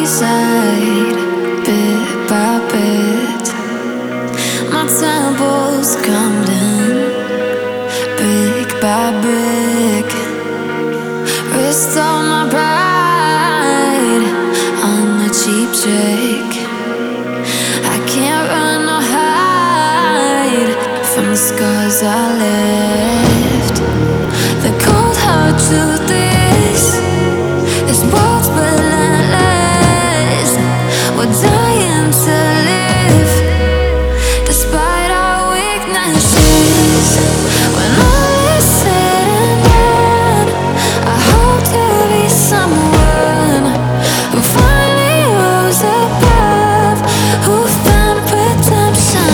side, bit by bit. My temples calmed in, brick by brick. Restore my pride on a cheap trick. I can't run or hide from the scars I left. The cold hard truth is, this world's relentless. We're dying to live, despite our weaknesses. When all is said and done, I hope to be someone who finally rose above, who found redemption.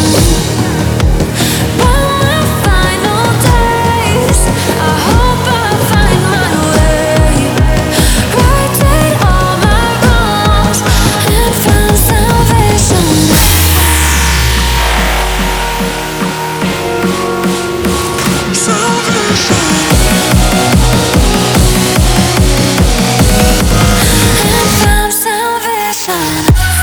By my final days, I hope I find my way, righted all my wrongs, and found salvation. And found salvation.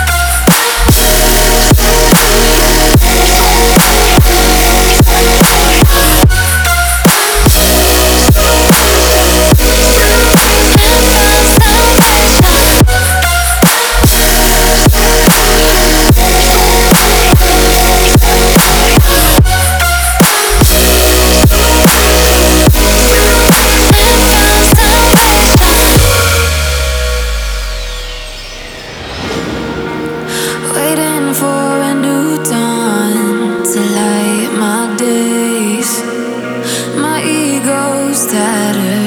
Waiting for a new dawn to light my days. My ego's tattered,